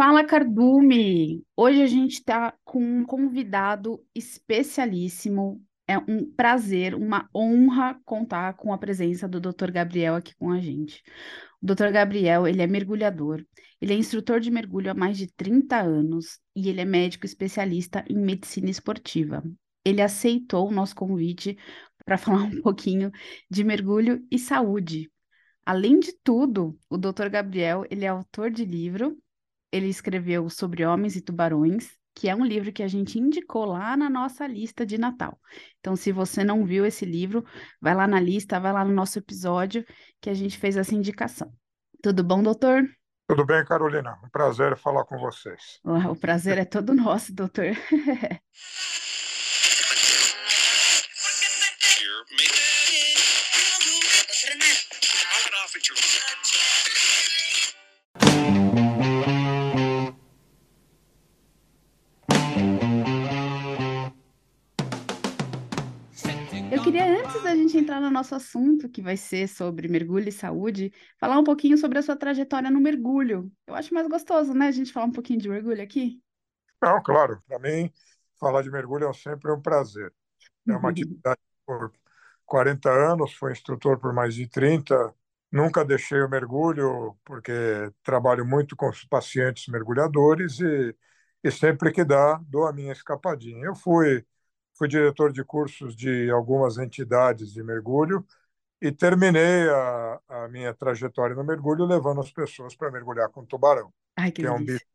Fala, Cardume! Hoje a gente está com um convidado especialíssimo. É um prazer, uma honra contar com a presença do Dr. Gabriel aqui com a gente. O Dr. Gabriel, ele é mergulhador, ele é instrutor de mergulho há mais de 30 anos e ele é médico especialista em medicina esportiva. Ele aceitou o nosso convite para falar um pouquinho de mergulho e saúde. Além de tudo, o Dr. Gabriel, ele é autor de livro. Ele escreveu sobre Homens e Tubarões, que é um livro que a gente indicou lá na nossa lista de Natal. Então, se você não viu esse livro, vai lá na lista, vai lá no nosso episódio que a gente fez essa indicação. Tudo bom, doutor? Tudo bem, Carolina? Um prazer falar com vocês. O prazer é todo nosso, doutor. Eu queria, antes da gente entrar no nosso assunto, que vai ser sobre mergulho e saúde, falar um pouquinho sobre a sua trajetória no mergulho. Eu acho mais gostoso, né, a gente falar um pouquinho de mergulho aqui? Não, claro, para mim, falar de mergulho é sempre um prazer. É uma atividade por 40 anos, fui instrutor por mais de 30. Nunca deixei o mergulho, porque trabalho muito com os pacientes mergulhadores e sempre que dá, dou a minha escapadinha. Fui diretor de cursos de algumas entidades de mergulho e terminei a minha trajetória no mergulho levando as pessoas para mergulhar com tubarão, Ai, que que é um bicho delícia.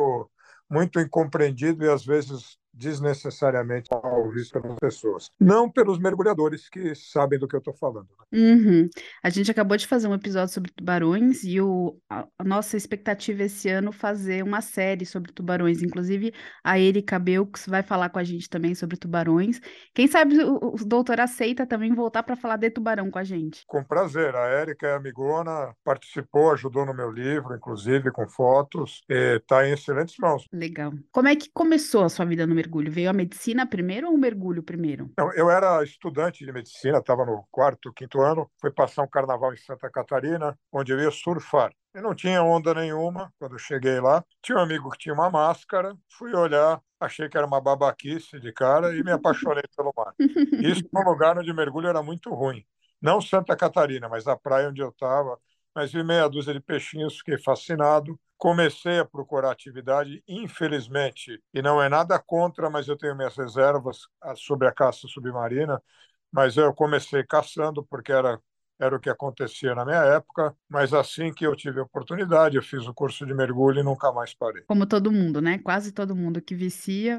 muito incompreendido e às vezes desnecessariamente mal visto pelas pessoas. Não pelos mergulhadores que sabem do que eu estou falando, né? Uhum. A gente acabou de fazer um episódio sobre tubarões e a nossa expectativa esse ano fazer uma série sobre tubarões. Inclusive, a Erika Belks vai falar com a gente também sobre tubarões. Quem sabe o doutor aceita também voltar para falar de tubarão com a gente. Com prazer. A Érica é amigona, participou, ajudou no meu livro, inclusive com fotos, e está em excelentes mãos. Legal. Como é que começou a sua vida no mergulho? Veio a medicina primeiro ou o mergulho primeiro? Não, eu era estudante de medicina, estava no quarto, quinto ano, fui passar um carnaval em Santa Catarina, onde eu ia surfar. Eu não tinha onda nenhuma quando eu cheguei lá. Tinha um amigo que tinha uma máscara, fui olhar, achei que era uma babaquice de cara e me apaixonei pelo mar. Isso num lugar onde o mergulho era muito ruim. Não Santa Catarina, mas a praia onde eu estava. Mas vi meia dúzia de peixinhos, fiquei fascinado. Comecei a procurar atividade, infelizmente, e não é nada contra, mas eu tenho minhas reservas sobre a caça submarina, mas eu comecei caçando porque era o que acontecia na minha época, mas assim que eu tive a oportunidade, eu fiz o curso de mergulho e nunca mais parei. Como todo mundo, né? Quase todo mundo que vicia.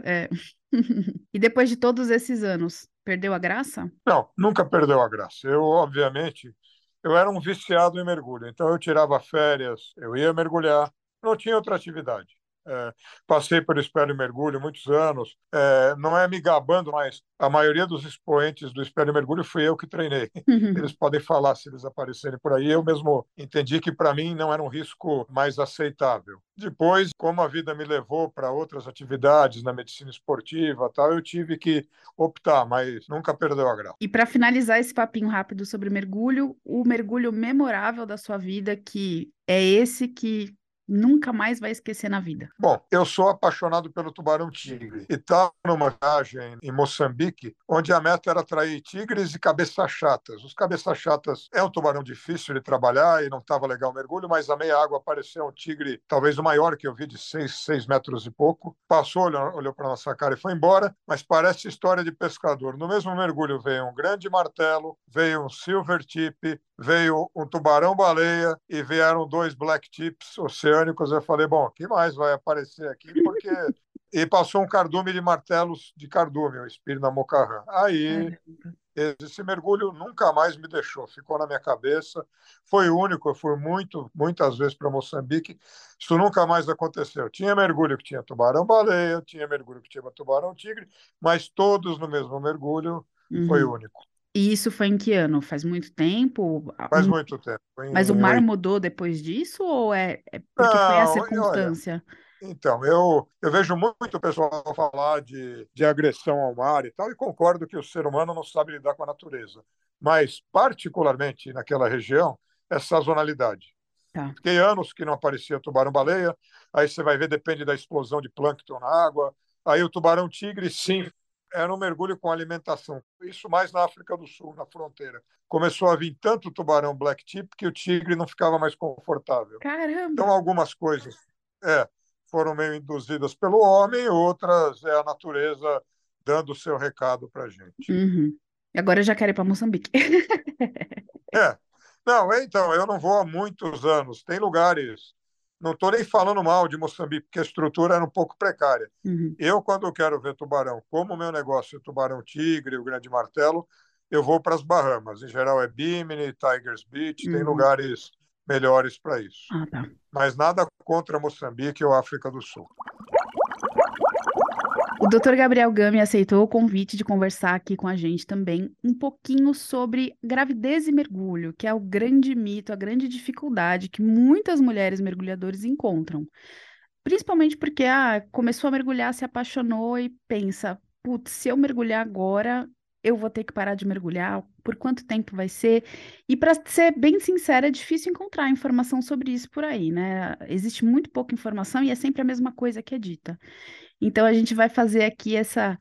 E depois de todos esses anos, perdeu a graça? Não, nunca perdeu a graça. Obviamente, eu era um viciado em mergulho, então eu tirava férias, eu ia mergulhar, não tinha outra atividade. Passei por espelho mergulho muitos anos, não é me gabando, mas a maioria dos expoentes do espelho mergulho fui eu que treinei. Eles podem falar se eles aparecerem por aí. Eu mesmo entendi que para mim não era um risco mais aceitável. Depois, como a vida me levou para outras atividades na medicina esportiva, tal, eu tive que optar, mas nunca perdeu a graça. E para finalizar esse papinho rápido sobre mergulho, o mergulho memorável da sua vida, que é esse que nunca mais vai esquecer na vida. Bom, eu sou apaixonado pelo tubarão-tigre e estava numa viagem em Moçambique, onde a meta era atrair tigres e cabeça-chatas. Os cabeça-chatas é um tubarão difícil de trabalhar e não estava legal o mergulho, mas a meia água apareceu um tigre, talvez o maior que eu vi, de 6 metros e pouco. Passou, olhou para nossa cara e foi embora, mas parece história de pescador. No mesmo mergulho veio um grande martelo, veio um silver tip, veio um tubarão-baleia e vieram dois black tips oceânicos. Eu falei, bom, o que mais vai aparecer aqui? Porque e passou um cardume de martelos de cardume, o Espírito Mocarrã. Aí Caramba. esse mergulho nunca mais me deixou, ficou na minha cabeça. Foi único, eu fui muitas vezes para Moçambique. Isso nunca mais aconteceu. Tinha mergulho que tinha tubarão-baleia, tinha mergulho que tinha tubarão-tigre, mas todos no mesmo mergulho. Foi Uhum. único. E isso foi em que ano? Faz muito tempo? Faz muito tempo. Mas o Em mar 8. mudou depois disso ou é porque foi a Não, olha, circunstância? então, eu vejo muito pessoal falar de agressão ao mar e tal, e concordo que o ser humano não sabe lidar com a natureza. Mas, particularmente naquela região, é sazonalidade. Tá. Fiquei anos que não aparecia tubarão-baleia, aí você vai ver, depende da explosão de plâncton na água. Aí o tubarão-tigre, sim, era um mergulho com alimentação. Isso mais na África do Sul, na fronteira. Começou a vir tanto tubarão black tip que o tigre não ficava mais confortável. Caramba! Então, algumas coisas é, foram meio induzidas pelo homem, outras é a natureza dando o seu recado para a gente. Uhum. Agora eu já quero ir para Moçambique. É. Não, então, eu não vou há muitos anos. Tem lugares, não estou nem falando mal de Moçambique, porque a estrutura era um pouco precária. Uhum. Eu, quando eu quero ver tubarão, como o meu negócio é tubarão-tigre, o grande martelo, eu vou para as Bahamas. Em geral é Bimini, Tigers Beach, tem Uhum. lugares melhores para isso. Ah, tá. Mas nada contra Moçambique ou África do Sul. O Dr. Gabriel Gami aceitou o convite de conversar aqui com a gente também um pouquinho sobre gravidez e mergulho, que é o grande mito, a grande dificuldade que muitas mulheres mergulhadoras encontram. Principalmente porque começou a mergulhar, se apaixonou e pensa, putz, se eu mergulhar agora, eu vou ter que parar de mergulhar, por quanto tempo vai ser? E para ser bem sincera, é difícil encontrar informação sobre isso por aí, né? Existe muito pouca informação e é sempre a mesma coisa que é dita. Então a gente vai fazer aqui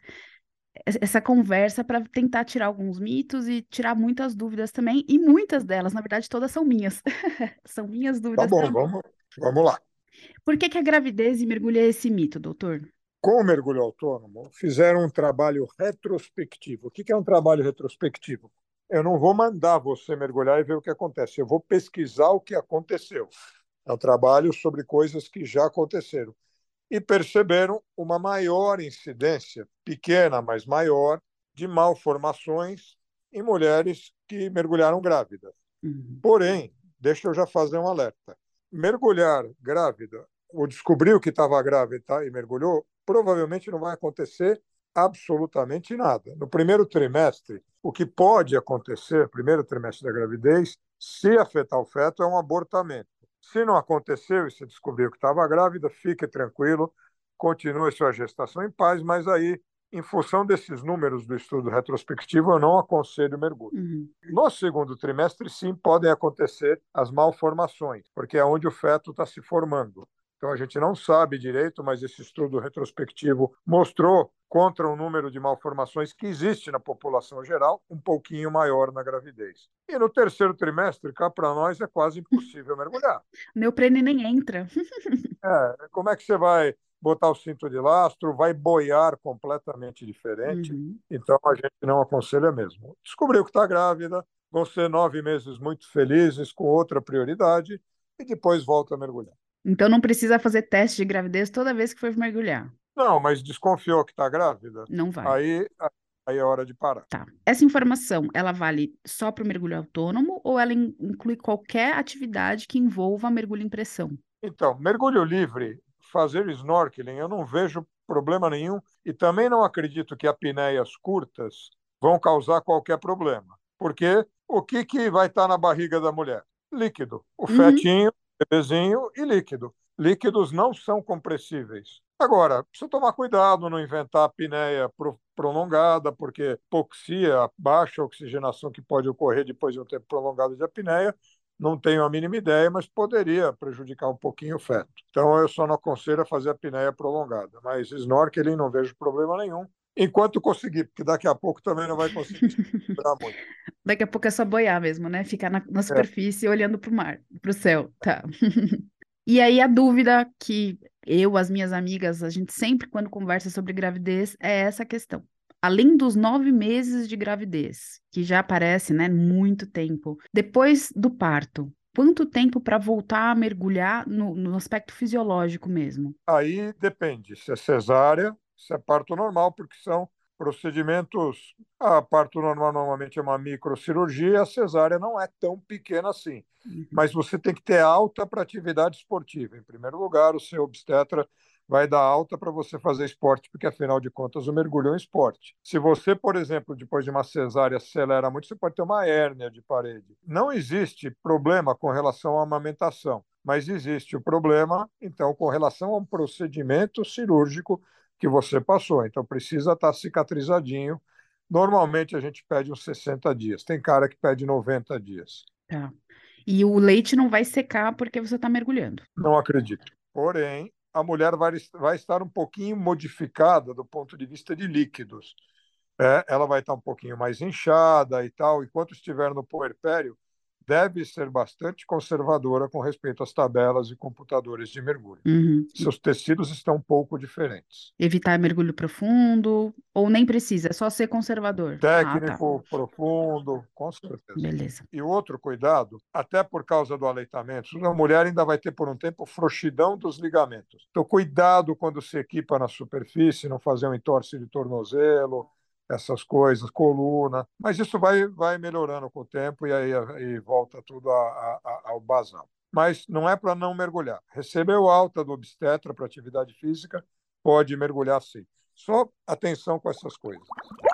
essa conversa para tentar tirar alguns mitos e tirar muitas dúvidas também, e muitas delas, na verdade, todas são minhas. São minhas Tá dúvidas bom, também. vamos lá. Por que que a gravidez e mergulho é esse mito, doutor? Com o mergulho autônomo, fizeram um trabalho retrospectivo. O que é um trabalho retrospectivo? Eu não vou mandar você mergulhar e ver o que acontece, eu vou pesquisar o que aconteceu. É um trabalho sobre coisas que já aconteceram. E perceberam uma maior incidência, pequena, mas maior, de malformações em mulheres que mergulharam grávidas. Uhum. Porém, deixa eu já fazer um alerta. Mergulhar grávida, ou descobriu que estava grávida, tá, e mergulhou, provavelmente não vai acontecer absolutamente nada. No primeiro trimestre, o que pode acontecer, primeiro trimestre da gravidez, se afetar o feto, é um abortamento. Se não aconteceu e se descobriu que estava grávida, fique tranquilo, continue sua gestação em paz, mas aí, em função desses números do estudo retrospectivo, eu não aconselho mergulho. Uhum. No segundo trimestre, sim, podem acontecer as malformações, porque é onde o feto está se formando. Então, a gente não sabe direito, mas esse estudo retrospectivo mostrou contra um número de malformações que existe na população geral, um pouquinho maior na gravidez. E no terceiro trimestre, cá para nós, é quase impossível mergulhar. Neoprene nem entra. Como é que você vai botar o cinto de lastro? Vai boiar completamente diferente. Uhum. Então, a gente não aconselha mesmo. Descobriu que está grávida, vão ser 9 meses muito felizes, com outra prioridade, e depois volta a mergulhar. Então não precisa fazer teste de gravidez toda vez que for mergulhar. Não, mas desconfiou que está grávida, Não vale. aí, aí é hora de parar. Tá. Essa informação, ela vale só para o mergulho autônomo ou ela inclui qualquer atividade que envolva mergulho em pressão? Então, mergulho livre, fazer snorkeling, eu não vejo problema nenhum e também não acredito que apneias curtas vão causar qualquer problema. Porque o que vai estar na barriga da mulher? Líquido. O Uhum. fetinho, o bebezinho e líquido. Líquidos não são compressíveis. Agora, precisa tomar cuidado, não inventar apneia prolongada, porque hipoxia, baixa oxigenação que pode ocorrer depois de um tempo prolongado de apneia, não tenho a mínima ideia, mas poderia prejudicar um pouquinho o feto. Então, eu só não aconselho a fazer a apneia prolongada. Mas snorkeling não vejo problema nenhum, enquanto conseguir, porque daqui a pouco também não vai conseguir segurar muito. Daqui a pouco é só boiar mesmo, né? Ficar na É, superfície olhando para o mar, para o céu. Tá. E aí a dúvida que eu, as minhas amigas, a gente sempre, quando conversa sobre gravidez, é essa questão. Além dos 9 meses de gravidez, que já parece, né, muito tempo, depois do parto, quanto tempo para voltar a mergulhar no aspecto fisiológico mesmo? aí depende se é cesárea, se é parto normal, porque são procedimentos. A parto normal normalmente é uma microcirurgia, a cesárea não é tão pequena assim. Uhum. Mas você tem que ter alta para atividade esportiva. Em primeiro lugar, o seu obstetra vai dar alta para você fazer esporte, porque afinal de contas o mergulho é um esporte. Se você, por exemplo, depois de uma cesárea acelera muito, você pode ter uma hérnia de parede. Não existe problema com relação à amamentação, mas existe o problema, então, com relação a um procedimento cirúrgico que você passou. Então, precisa estar cicatrizadinho. Normalmente, a gente pede uns 60 dias. Tem cara que pede 90 dias. Tá. E o leite não vai secar porque você está mergulhando. Não acredito. Porém, a mulher vai estar um pouquinho modificada do ponto de vista de líquidos. Ela vai estar um pouquinho mais inchada e tal. Enquanto estiver no puerpério, deve ser bastante conservadora com respeito às tabelas e computadores de mergulho. Uhum. Seus tecidos estão um pouco diferentes. Evitar mergulho profundo, ou nem precisa, é só ser conservador. Ah, tá. Técnico, profundo, com certeza. Beleza. E outro cuidado, até por causa do aleitamento, a mulher ainda vai ter por um tempo frouxidão dos ligamentos. Então, cuidado quando se equipa na superfície, não fazer um entorse de tornozelo, essas coisas, coluna. Mas isso vai melhorando com o tempo e volta tudo ao basal. Mas não é para não mergulhar. Recebeu alta do obstetra para atividade física, pode mergulhar sim. Só atenção com essas coisas.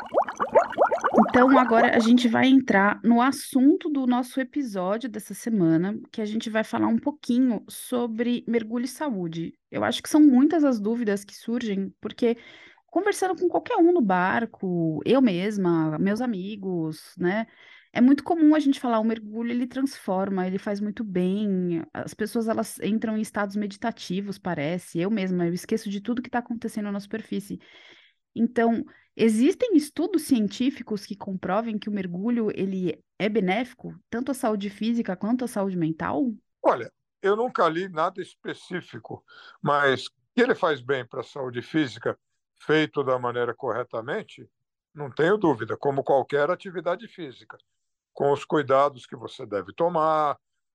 Então, agora a gente vai entrar no assunto do nosso episódio dessa semana, que a gente vai falar um pouquinho sobre mergulho e saúde. Eu acho que são muitas as dúvidas que surgem, porque conversando com qualquer um no barco, eu mesma, meus amigos, né? É muito comum a gente falar, o mergulho ele transforma, ele faz muito bem. As pessoas elas entram em estados meditativos, parece. Eu mesma, eu esqueço de tudo que está acontecendo na superfície. Então, existem estudos científicos que comprovem que o mergulho ele é benéfico, tanto à saúde física quanto à saúde mental? Olha, eu nunca li nada específico, mas que ele faz bem para a saúde física, feito da maneira corretamente, não tenho dúvida, como qualquer atividade física, com os cuidados que você deve tomar.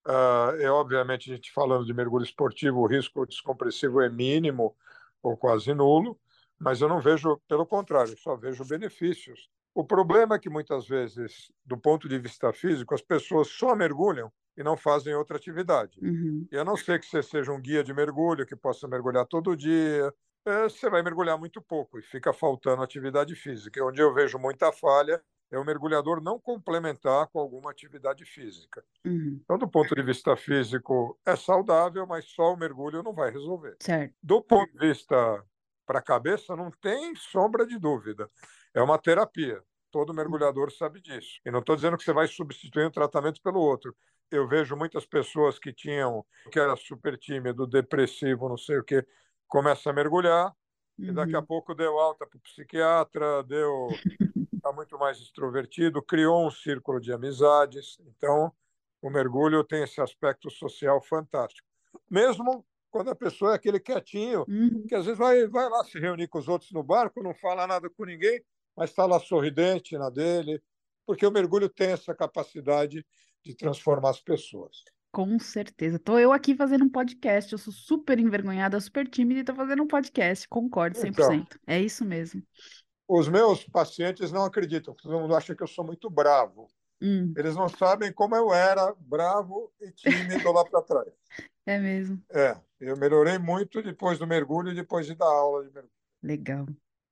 Obviamente, a gente falando de mergulho esportivo, o risco descompressivo é mínimo ou quase nulo, mas eu não vejo, pelo contrário, só vejo benefícios. O problema é que muitas vezes, do ponto de vista físico, as pessoas só mergulham e não fazem outra atividade. Uhum, E a não ser que você seja um guia de mergulho, que possa mergulhar todo dia, você vai mergulhar muito pouco e fica faltando atividade física. E onde eu vejo muita falha é o mergulhador não complementar com alguma atividade física. uhum, Então, do ponto de vista físico, é saudável, mas só o mergulho não vai resolver. certo. Do ponto de vista para a cabeça, não tem sombra de dúvida. É uma terapia. Todo mergulhador sabe disso. E não estou dizendo que você vai substituir um tratamento pelo outro. Eu vejo muitas pessoas que era super tímido, depressivo, não sei o quê, começa a mergulhar e daqui a Uhum. pouco deu alta para o psiquiatra, está muito mais extrovertido, criou um círculo de amizades. Então, o mergulho tem esse aspecto social fantástico. Mesmo quando a pessoa é aquele quietinho, Uhum. que às vezes vai lá se reunir com os outros no barco, não fala nada com ninguém, mas está lá sorridente na dele, porque o mergulho tem essa capacidade de transformar as pessoas. Com certeza. Tô eu aqui fazendo um podcast. Eu sou super envergonhada, super tímida e tô fazendo um podcast. Concordo Então, 100%. É isso mesmo. os meus pacientes não acreditam, todo mundo acha que eu sou muito bravo. Hum, Eles não sabem como eu era bravo e tímido lá para trás. é mesmo. Eu melhorei muito depois do mergulho e depois de dar aula de mergulho. Legal.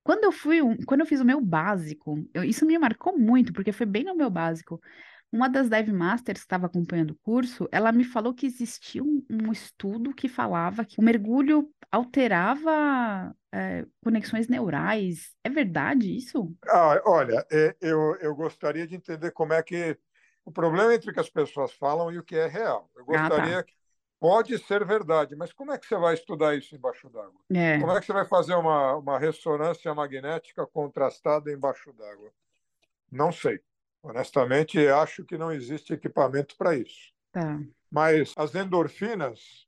Quando eu fiz o meu básico, isso me marcou muito, porque foi bem no meu básico. Uma das Dive Masters que estava acompanhando o curso, ela me falou que existia um estudo que falava que o mergulho alterava, conexões neurais. É verdade isso? Olha, eu gostaria de entender como é que. O problema é entre o que as pessoas falam e o que é real. Eu Ah, tá. gostaria que. Pode ser verdade, mas como é que você vai estudar isso embaixo d'água? É, Como é que você vai fazer uma ressonância magnética contrastada embaixo d'água? Não sei. Honestamente, acho que não existe equipamento para isso. tá. Mas as endorfinas,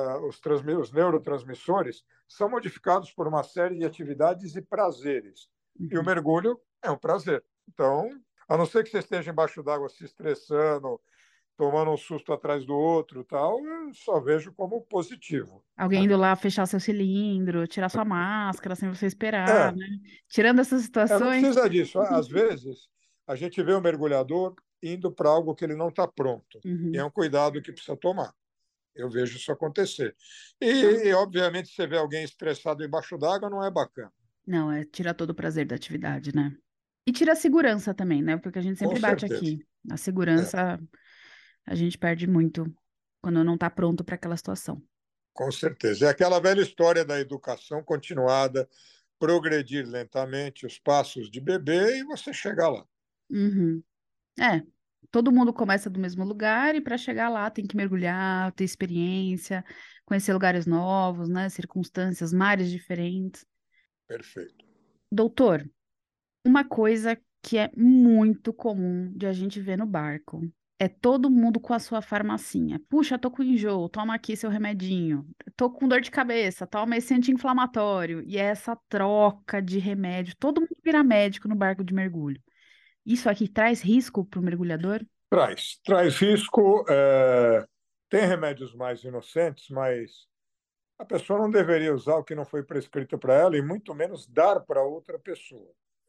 os neurotransmissores, são modificados por uma série de atividades e prazeres. E o Uhum. mergulho é um prazer. Então, a não ser que você esteja embaixo d'água se estressando, tomando um susto atrás do outro, tal, eu só vejo como positivo. Alguém indo lá fechar seu cilindro, tirar sua máscara sem você esperar, É, né? Tirando essas não situações. precisa disso. Às vezes, a gente vê o mergulhador indo para algo que ele não está pronto. E é Uhum. um cuidado que precisa tomar. Eu vejo isso acontecer. Obviamente, você vê alguém estressado embaixo d'água, não é bacana. Não, é tirar todo o prazer da atividade, né? E tira a segurança também, né? Porque a gente Com sempre bate certeza. aqui. A É, segurança a gente perde muito quando não tá pronto para aquela situação. com certeza. É aquela velha história da educação continuada, progredir lentamente, os passos de bebê e você chegar lá. Uhum. É. todo mundo começa do mesmo lugar e para chegar lá tem que mergulhar, ter experiência, conhecer lugares novos, né? Circunstâncias, mares diferentes. Perfeito. Doutor, uma coisa que é muito comum de a gente ver no barco é todo mundo com a sua farmacinha. Puxa, tô com enjoo, toma aqui seu remedinho. Tô com dor de cabeça, toma esse anti-inflamatório. E é essa troca de remédio. Todo mundo vira médico no barco de mergulho. Isso aqui traz risco para o mergulhador? Traz risco. Tem remédios mais inocentes, mas a pessoa não deveria usar o que não foi prescrito para ela e muito menos dar para outra pessoa.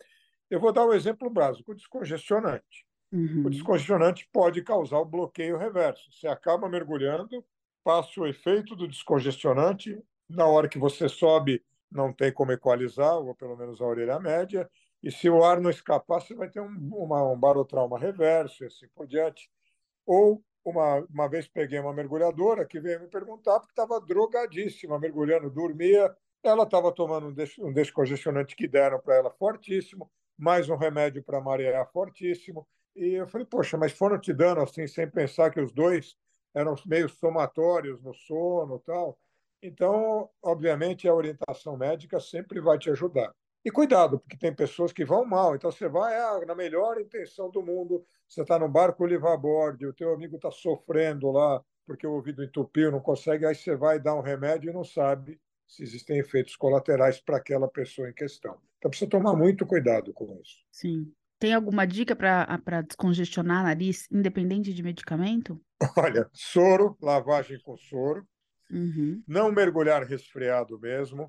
Eu vou dar um exemplo básico: o descongestionante. O Uhum. descongestionante pode causar o bloqueio reverso. Você acaba mergulhando, passa o efeito do descongestionante, na hora que você sobe, não tem como equalizar, ou pelo menos a orelha média, e se o ar não escapar, você vai ter um barotrauma reverso e assim por diante. Ou uma vez peguei uma mergulhadora que veio me perguntar porque estava drogadíssima, mergulhando, dormia. Ela estava tomando um descongestionante que deram para ela fortíssimo, mais um remédio para marear fortíssimo. E eu falei, poxa, mas foram te dando assim, sem pensar que os dois eram meio somatórios no sono e tal. Então, obviamente, a orientação médica sempre vai te ajudar. E cuidado, porque tem pessoas que vão mal. Então, você vai na melhor intenção do mundo, você está no barco liveaboard, o teu amigo está sofrendo lá porque o ouvido entupiu, não consegue, aí você vai dar um remédio e não sabe se existem efeitos colaterais para aquela pessoa em questão. Então precisa tomar muito cuidado com isso. Sim. Tem alguma dica para descongestionar nariz, independente de medicamento? Olha, soro, lavagem com soro, Uhum. não mergulhar resfriado mesmo.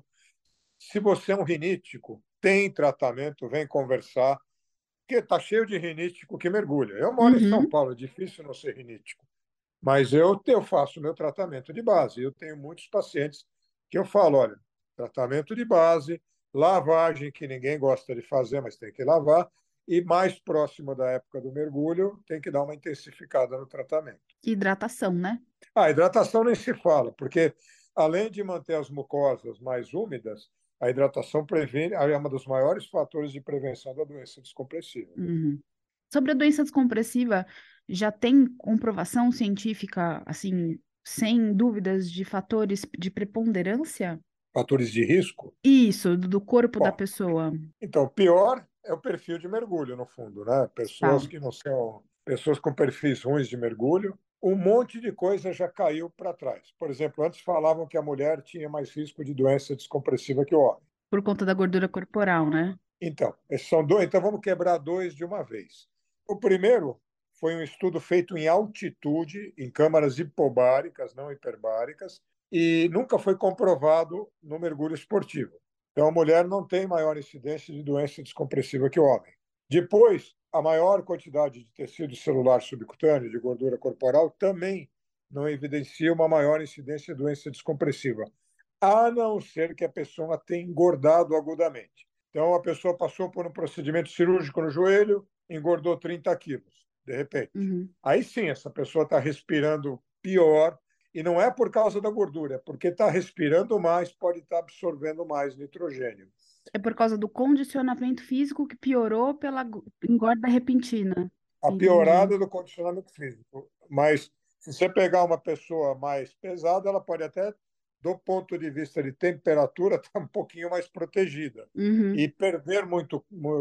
Se você é um rinítico, tem tratamento, vem conversar, porque está cheio de rinítico que mergulha. Eu moro em São Uhum. Paulo, é difícil não ser rinítico. Mas eu faço meu tratamento de base. Eu tenho muitos pacientes que eu falo, olha, tratamento de base, lavagem, que ninguém gosta de fazer, mas tem que lavar, e mais próximo da época do mergulho, tem que dar uma intensificada no tratamento. Hidratação, né? A hidratação nem se fala, porque além de manter as mucosas mais úmidas, a hidratação previne, é um dos maiores fatores de prevenção da doença descompressiva. Uhum. Sobre a doença descompressiva, já tem comprovação científica, assim, sem dúvidas, de fatores de preponderância? Fatores de risco? Isso, do corpo da Bom, pessoa. então, o pior é o perfil de mergulho, no fundo, né? Tá. Pessoas que não são, pessoas com perfis ruins de mergulho, um monte de coisa já caiu para trás. Por exemplo, antes falavam que a mulher tinha mais risco de doença descompressiva que o homem. Por conta da gordura corporal, né? Então, esses são dois, então vamos quebrar dois de uma vez. O primeiro foi um estudo feito em altitude, em câmaras hipobáricas, não hiperbáricas, e nunca foi comprovado no mergulho esportivo. Então, a mulher não tem maior incidência de doença descompressiva que o homem. Depois, a maior quantidade de tecido celular subcutâneo, de gordura corporal, também não evidencia uma maior incidência de doença descompressiva, a não ser que a pessoa tenha engordado agudamente. Então, a pessoa passou por um procedimento cirúrgico no joelho, engordou 30 quilos, de repente. Uhum. Aí sim, essa pessoa está respirando pior, e não é por causa da gordura, é porque está respirando mais, pode estar absorvendo mais nitrogênio. É por causa do condicionamento físico que piorou pela engorda repentina. A Entendi. piorada do condicionamento físico. Mas se você pegar uma pessoa mais pesada, ela pode até, do ponto de vista de temperatura, estar um pouquinho mais protegida. Uhum. E perder muito,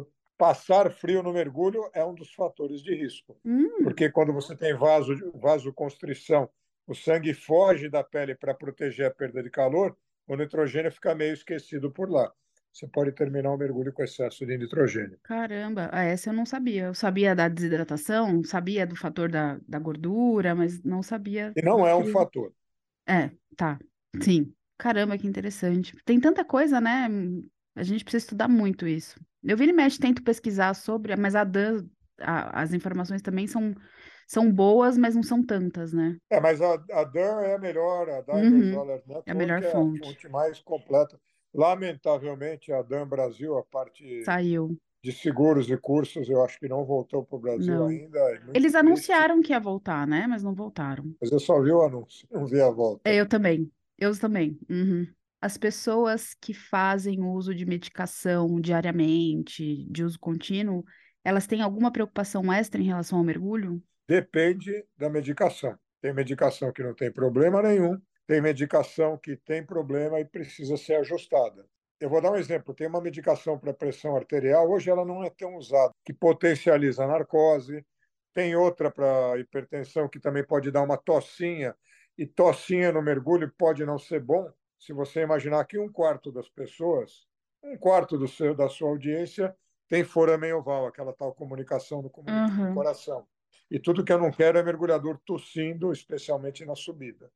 passar frio no mergulho é um dos fatores de risco. Hum. Porque quando você tem vasoconstrição, o sangue foge da pele para proteger a perda de calor, o nitrogênio fica meio esquecido por lá. Você pode terminar o mergulho com excesso de nitrogênio. Caramba, essa eu não sabia. Eu sabia da desidratação, sabia do fator da gordura, mas não sabia E do não é um frio. fator. É, tá. Sim. Caramba, que interessante. Tem tanta coisa, né? A gente precisa estudar muito isso. Eu vira e mexe, tento pesquisar sobre, mas a Dan, as informações também são boas, mas não são tantas, né? Mas a DAN é a melhor, a Divers Uhum. Alert É a melhor Network é a fonte. fonte mais completa. Lamentavelmente, a DAN Brasil, a parte Saiu. de seguros e cursos, eu acho que não voltou para o Brasil Não. ainda, é muito Eles triste, anunciaram que ia voltar, né? Mas não voltaram. mas eu só vi o anúncio, não vi a volta. Eu também. Eu também. Uhum. As pessoas que fazem uso de medicação diariamente, de uso contínuo, elas têm alguma preocupação extra em relação ao mergulho? Depende da medicação. Tem medicação que não tem problema nenhum, tem medicação que tem problema e precisa ser ajustada. Eu vou dar um exemplo. Tem uma medicação para pressão arterial, hoje ela não é tão usada, que potencializa a narcose. Tem outra para hipertensão que também pode dar uma tossinha, e tossinha no mergulho pode não ser bom. Se você imaginar que um quarto das pessoas, um quarto da sua audiência tem foramen oval, aquela tal comunicação no Aham, coração. E tudo que eu não quero é mergulhador tossindo, especialmente na subida.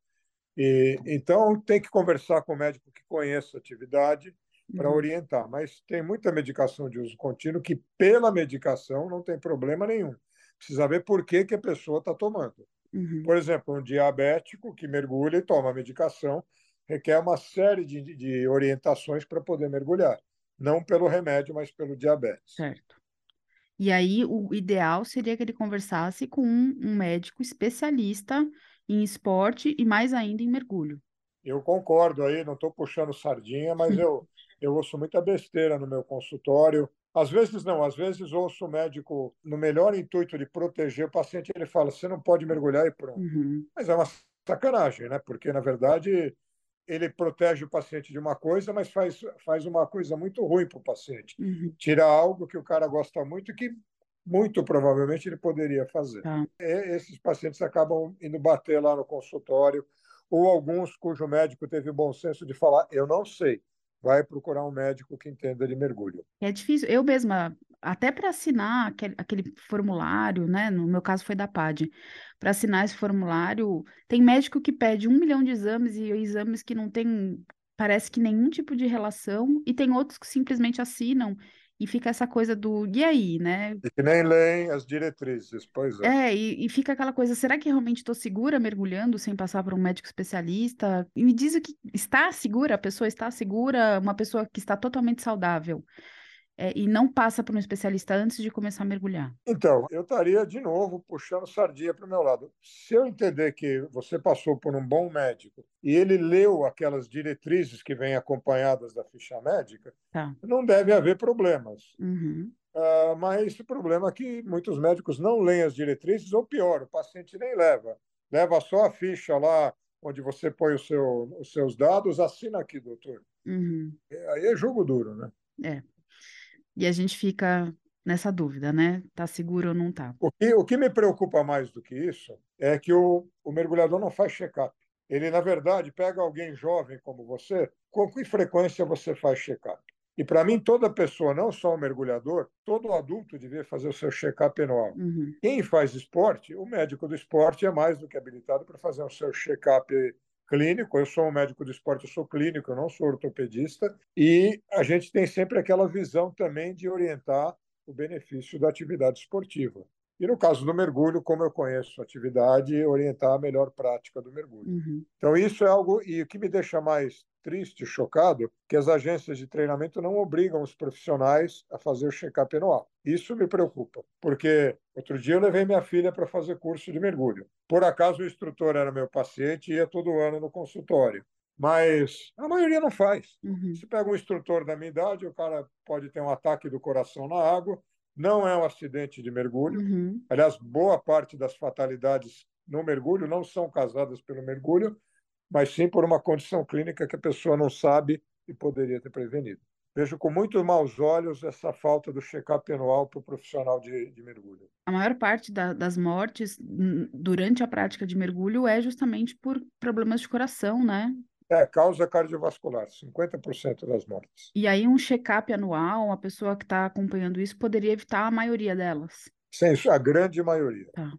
Então, tem que conversar com o médico que conheça a atividade para uhum, orientar. Mas tem muita medicação de uso contínuo que, pela medicação, não tem problema nenhum. Precisa ver por que, que a pessoa está tomando. uhum, Por exemplo, um diabético que mergulha e toma medicação requer uma série de orientações para poder mergulhar. Não pelo remédio, mas pelo diabetes. certo. E aí, o ideal seria que ele conversasse com um médico especialista em esporte e mais ainda em mergulho. Eu concordo aí, não estou puxando sardinha, mas eu ouço muita besteira no meu consultório. Às vezes não, às vezes ouço o médico, no melhor intuito de proteger o paciente, ele fala: você não pode mergulhar e pronto. Uhum, Mas é uma sacanagem, né? Porque, na verdade, ele protege o paciente de uma coisa, mas faz uma coisa muito ruim para o paciente. uhum, Tira algo que o cara gosta muito e que, muito provavelmente, ele poderia fazer. tá. Esses pacientes acabam indo bater lá no consultório, ou alguns cujo médico teve o bom senso de falar: eu não sei, vai procurar um médico que entenda de mergulho. É difícil. Eu mesma, até para assinar aquele formulário, né? No meu caso foi da PAD. Para assinar esse formulário, tem médico que pede 1 milhão de exames e exames que não tem, parece que nenhum tipo de relação, e tem outros que simplesmente assinam e fica essa coisa do, e aí, né? E que nem leem as diretrizes, pois é. É, e fica aquela coisa, será que realmente estou segura mergulhando sem passar por um médico especialista? E me diz o que está segura, a pessoa está segura, uma pessoa que está totalmente saudável, e não passa por um especialista antes de começar a mergulhar. Então, eu estaria de novo puxando sardinha para o meu lado. Se eu entender que você passou por um bom médico e ele leu aquelas diretrizes que vêm acompanhadas da ficha médica, Tá. não deve haver problemas. Uhum, Mas o problema é que muitos médicos não leem as diretrizes, ou pior, o paciente nem leva. Leva só a ficha lá onde você põe os seus dados, assina aqui, doutor. uhum, Aí é jogo duro, né? é. E a gente fica nessa dúvida, né? Tá seguro ou não tá? O que me preocupa mais do que isso é que o mergulhador não faz check-up. Ele, na verdade, pega alguém jovem como você, com que frequência você faz check-up? E para mim, toda pessoa, não só o mergulhador, todo adulto devia fazer o seu check-up anual. Uhum, Quem faz esporte, o médico do esporte é mais do que habilitado para fazer o seu check-up clínico. Eu sou um médico do esporte, eu sou clínico, eu não sou ortopedista. E a gente tem sempre aquela visão também de orientar o benefício da atividade esportiva. E no caso do mergulho, como eu conheço a atividade, orientar a melhor prática do mergulho. uhum, Então, isso é algo, e o que me deixa mais triste, chocado, que as agências de treinamento não obrigam os profissionais a fazer o check-up anual. Isso me preocupa, porque outro dia eu levei minha filha para fazer curso de mergulho. Por acaso o instrutor era meu paciente e ia todo ano no consultório, mas a maioria não faz. uhum, Se pega um instrutor da minha idade, o cara pode ter um ataque do coração na água, não é um acidente de mergulho. uhum. Aliás, boa parte das fatalidades no mergulho não são causadas pelo mergulho, mas sim por uma condição clínica que a pessoa não sabe e poderia ter prevenido. Vejo com muito maus olhos essa falta do check-up anual para o profissional de mergulho. A maior parte das mortes durante a prática de mergulho é justamente por problemas de coração, né? É, causa cardiovascular, 50% das mortes. E aí um check-up anual, uma pessoa que está acompanhando isso poderia evitar a maioria delas. Sem isso, a grande maioria. Tá.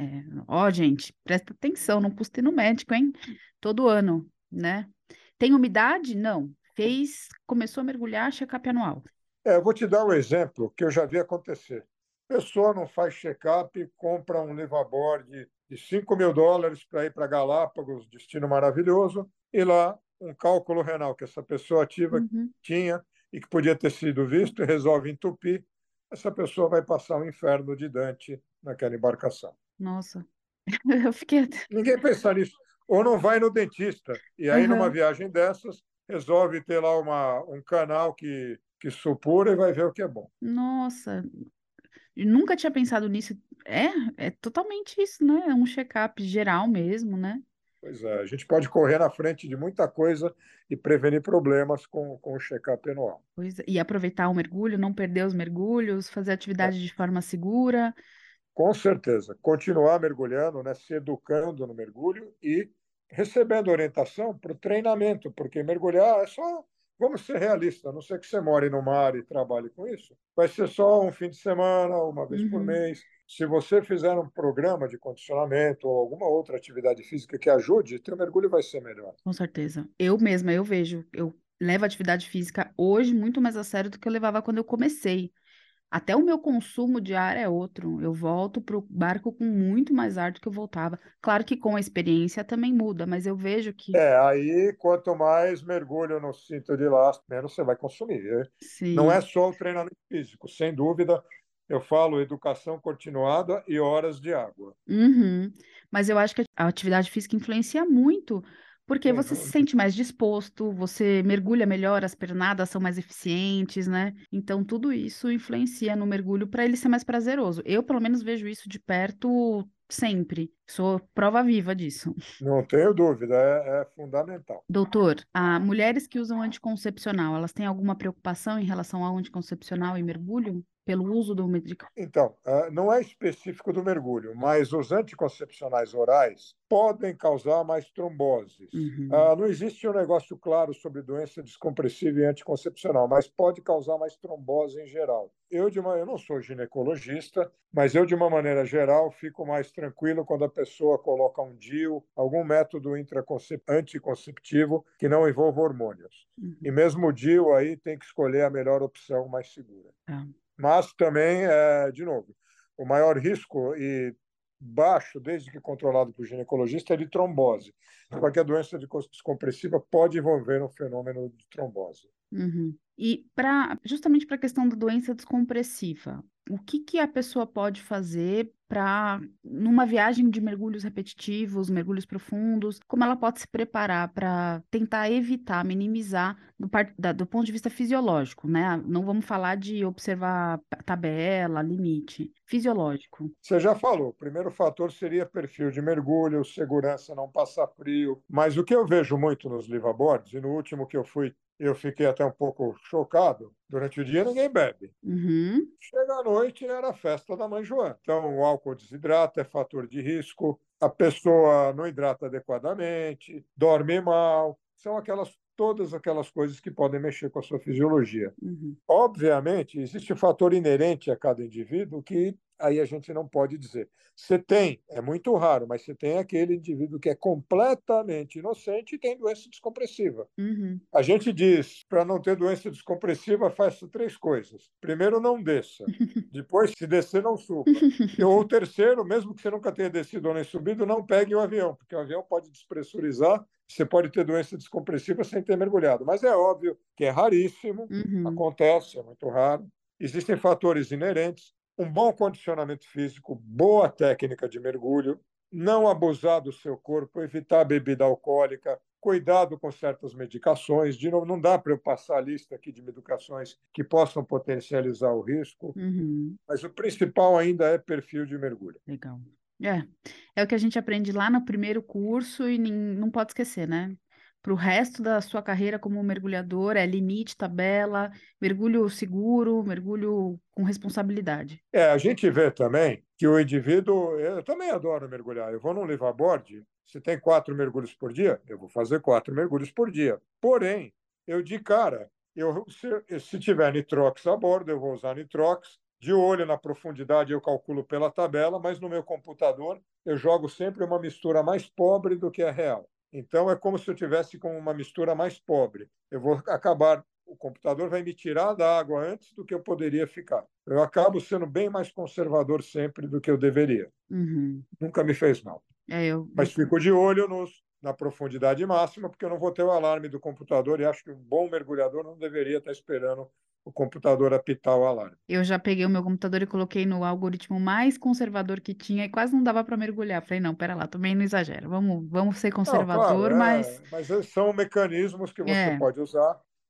Ó, gente, presta atenção, não custa ir no médico, hein? Todo ano, né? Tem umidade? Não. Começou a mergulhar, check-up anual. Eu vou te dar um exemplo que eu já vi acontecer. A pessoa não faz check-up, compra um liveaboard de US$ 5.000 para ir para Galápagos, destino maravilhoso, e lá um cálculo renal que essa pessoa ativa Uhum. tinha e que podia ter sido visto e resolve entupir. Essa pessoa vai passar um inferno de Dante naquela embarcação. Nossa, eu fiquei. Ninguém pensa nisso. Ou não vai no dentista, e aí numa Aham. viagem dessas resolve ter lá um canal que supura e vai ver o que é bom. Nossa, eu nunca tinha pensado nisso. É totalmente isso, né? É um check-up geral mesmo, né? Pois é, a gente pode correr na frente de muita coisa e prevenir problemas com o check-up anual. Pois é. E aproveitar o mergulho, não perder os mergulhos, fazer É, atividade de forma segura. com certeza, continuar mergulhando, né, se educando no mergulho e recebendo orientação para o treinamento, porque mergulhar é só, vamos ser realistas, a não ser que você more no mar e trabalhe com isso, vai ser só um fim de semana, uma vez por Uhum, mês. Se você fizer um programa de condicionamento ou alguma outra atividade física que ajude, teu mergulho vai ser melhor. com certeza. Eu mesma, eu vejo, eu levo a atividade física hoje muito mais a sério do que eu levava quando eu comecei. Até o meu consumo de ar é outro. Eu volto para o barco com muito mais ar do que eu voltava. Claro que com a experiência também muda, mas eu vejo que Aí quanto mais mergulho no cinto de lastro, menos você vai consumir. Não é sim. só o treinamento físico, sem dúvida, eu falo educação continuada e horas de água. Uhum. Mas eu acho que a atividade física influencia muito, porque Sem você se dúvida. sente mais disposto, você mergulha melhor, as pernadas são mais eficientes, né? Então, tudo isso influencia no mergulho para ele ser mais prazeroso. Eu, pelo menos, vejo isso de perto sempre. Sou prova viva disso. Não tenho dúvida, é fundamental. Doutor, mulheres que usam anticoncepcional, elas têm alguma preocupação em relação ao anticoncepcional e mergulho? Pelo uso do medicamento? Então, não é específico do mergulho, mas os anticoncepcionais orais podem causar mais tromboses. Uhum, Não existe um negócio claro sobre doença descompressiva e anticoncepcional, mas pode causar mais trombose em geral. Eu não sou ginecologista, mas eu, de uma maneira geral, fico mais tranquilo quando a pessoa coloca um DIU, algum método anticonceptivo que não envolva hormônios. E uhum, mesmo o DIU aí tem que escolher a melhor opção mais segura. tá. Mas também, de novo, o maior risco e baixo, desde que controlado por ginecologista, é de trombose. Porque a doença descompressiva pode envolver um fenômeno de trombose. Uhum. E justamente para a questão da doença descompressiva, o que que a pessoa pode fazer para, numa viagem de mergulhos repetitivos, mergulhos profundos, como ela pode se preparar para tentar evitar, minimizar do ponto de vista fisiológico, né? Não vamos falar de observar tabela, limite, fisiológico. Você já falou, o primeiro fator seria perfil de mergulho, segurança, não passar frio. Mas o que eu vejo muito nos liveaboards, e no último que eu fui, eu fiquei até um pouco chocado, durante o dia ninguém bebe. Uhum, Chega à noite, era a festa da mãe Joana. Então, o álcool desidrata, é fator de risco, a pessoa não hidrata adequadamente, dorme mal, são todas aquelas coisas que podem mexer com a sua fisiologia. uhum, Obviamente, existe um fator inerente a cada indivíduo que aí a gente não pode dizer. Você tem, é muito raro, mas você tem aquele indivíduo que é completamente inocente e tem doença descompressiva. uhum. A gente diz, para não ter doença descompressiva, faça três coisas. Primeiro, não desça. Depois, se descer, não suba. Ou o terceiro, mesmo que você nunca tenha descido ou nem subido, não pegue o avião, porque o avião pode despressurizar, você pode ter doença descompressiva sem ter mergulhado. Mas é óbvio que é raríssimo, Uhum, acontece, é muito raro. Existem fatores inerentes, um bom condicionamento físico, boa técnica de mergulho, não abusar do seu corpo, evitar a bebida alcoólica, cuidado com certas medicações. De novo, não dá para eu passar a lista aqui de medicações que possam potencializar o risco, uhum. mas o principal ainda é perfil de mergulho. Legal. É, é o que a gente aprende lá no primeiro curso e não pode esquecer, né? Para o resto da sua carreira como mergulhador, é limite, tabela, mergulho seguro, mergulho com responsabilidade. A gente vê também que o indivíduo, eu também adoro mergulhar. Eu vou num liveaboard, se tem 4 mergulhos por dia, eu vou fazer 4 mergulhos por dia. Porém, eu de cara, se tiver nitrox a bordo, eu vou usar nitrox. De olho na profundidade, eu calculo pela tabela, mas no meu computador eu jogo sempre uma mistura mais pobre do que a real. Então é como se eu tivesse com uma mistura mais pobre. Eu vou acabar, o computador vai me tirar da água antes do que eu poderia ficar. Eu acabo sendo bem mais conservador sempre do que eu deveria. Uhum. Nunca me fez mal. É, eu Mas fico de olho na profundidade máxima, porque eu não vou ter o alarme do computador e acho que um bom mergulhador não deveria estar esperando o computador apitar o alarme. Eu já peguei o meu computador e coloquei no algoritmo mais conservador que tinha e quase não dava para mergulhar. Falei, não, pera lá, também não exagera. Vamos ser Não, claro, conservador, mas mas são mecanismos que você é, pode usar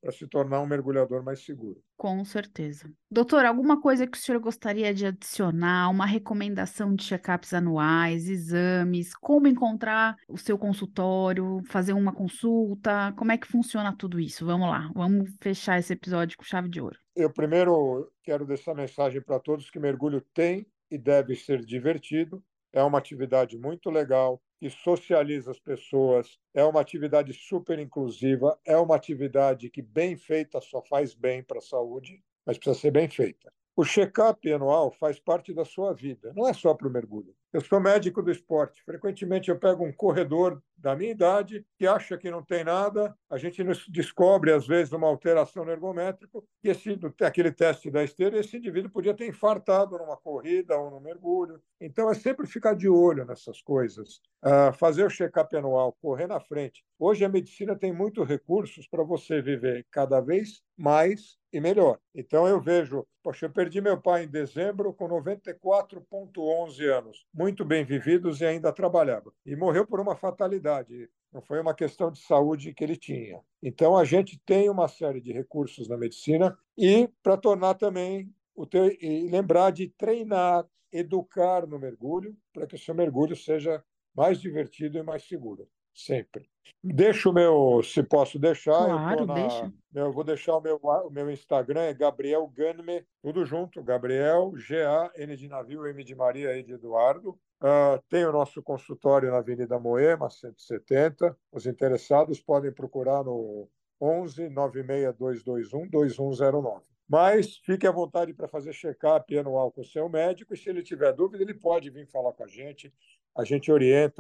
para se tornar um mergulhador mais seguro. Com certeza. Doutor, alguma coisa que o senhor gostaria de adicionar? Uma recomendação de check-ups anuais, exames, como encontrar o seu consultório, fazer uma consulta? Como é que funciona tudo isso? Vamos lá, vamos fechar esse episódio com chave de ouro. Eu primeiro quero deixar mensagem para todos que mergulho tem e deve ser divertido. É uma atividade muito legal, que socializa as pessoas, é uma atividade super inclusiva, é uma atividade que, bem feita, só faz bem para a saúde, mas precisa ser bem feita. O check-up anual faz parte da sua vida, não é só para o mergulho. Eu sou médico do esporte. Frequentemente eu pego um corredor da minha idade que acha que não tem nada. A gente descobre, às vezes, uma alteração no ergométrico, e aquele teste da esteira, esse indivíduo podia ter infartado numa corrida ou no mergulho. Então, é sempre ficar de olho nessas coisas. Fazer o check-up anual, correr na frente. Hoje a medicina tem muitos recursos para você viver cada vez mais e melhor. Então eu vejo, poxa, eu perdi meu pai em dezembro com 94,11 anos, muito bem vividos e ainda trabalhava. E morreu por uma fatalidade, não foi uma questão de saúde que ele tinha. Então a gente tem uma série de recursos na medicina e para tornar também e lembrar de treinar, educar no mergulho, para que o seu mergulho seja mais divertido e mais seguro, sempre. Deixo o meu, se posso deixar, Claro, deixa. eu vou deixar o meu Instagram, é Gabriel Ganme, tudo junto, Gabriel, G-A-N de navio, M de Maria, E de Eduardo. Tem o nosso consultório na Avenida Moema, 170. Os interessados podem procurar no 11 96221 2109. Mas fique à vontade para fazer check-up anual com o seu médico e, se ele tiver dúvida, ele pode vir falar com a gente. A gente orienta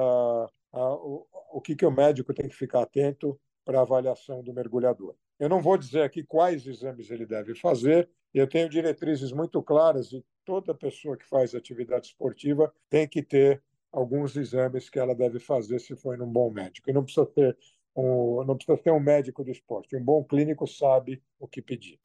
o que o médico tem que ficar atento para a avaliação do mergulhador. Eu não vou dizer aqui quais exames ele deve fazer, eu tenho diretrizes muito claras e toda pessoa que faz atividade esportiva tem que ter alguns exames que ela deve fazer se for num bom médico. E não precisa ser um médico do esporte. Um bom clínico sabe o que pedir.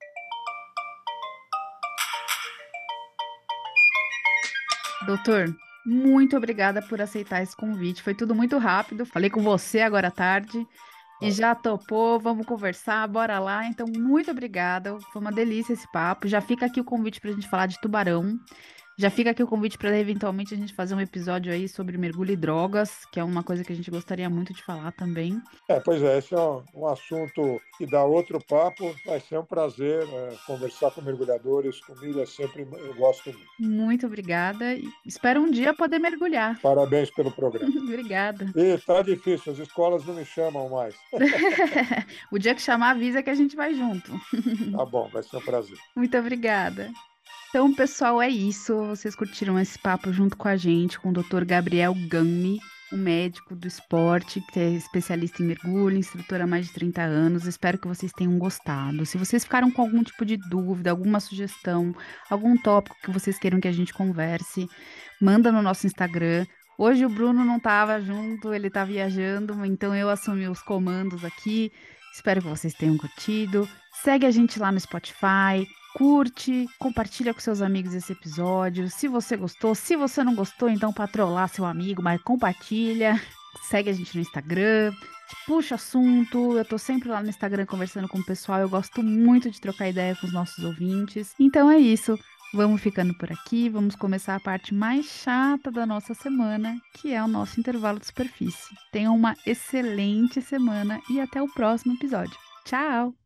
Doutor, muito obrigada por aceitar esse convite. Foi tudo muito rápido. Falei com você agora à tarde e já topou. Vamos conversar, bora lá. Então, muito obrigada. Foi uma delícia esse papo. Já fica aqui o convite para a gente falar de tubarão. Já fica aqui o convite para eventualmente a gente fazer um episódio aí sobre mergulho e drogas, que é uma coisa que a gente gostaria muito de falar também. Pois é, esse é um assunto que dá outro papo. Vai ser um prazer conversar com mergulhadores. Comigo é sempre, eu gosto muito. Muito obrigada e espero um dia poder mergulhar. Parabéns pelo programa. Obrigada. E tá difícil, as escolas não me chamam mais. O dia que chamar, avisa que a gente vai junto. Tá bom, vai ser um prazer. Muito obrigada. Então, pessoal, é isso. Vocês curtiram esse papo junto com a gente, com o Dr. Gabriel Ganmi, um médico do esporte, que é especialista em mergulho, instrutor há mais de 30 anos. Espero que vocês tenham gostado. Se vocês ficaram com algum tipo de dúvida, alguma sugestão, algum tópico que vocês queiram que a gente converse, manda no nosso Instagram. Hoje o Bruno não estava junto, ele está viajando, então eu assumi os comandos aqui. Espero que vocês tenham curtido. Segue a gente lá no Spotify. Curte, compartilha com seus amigos esse episódio. Se você gostou, se você não gostou, então para trollar seu amigo, mas compartilha. Segue a gente no Instagram, puxa assunto. Eu tô sempre lá no Instagram conversando com o pessoal. Eu gosto muito de trocar ideia com os nossos ouvintes. Então é isso. Vamos ficando por aqui. Vamos começar a parte mais chata da nossa semana, que é o nosso intervalo de superfície. Tenham uma excelente semana e até o próximo episódio. Tchau!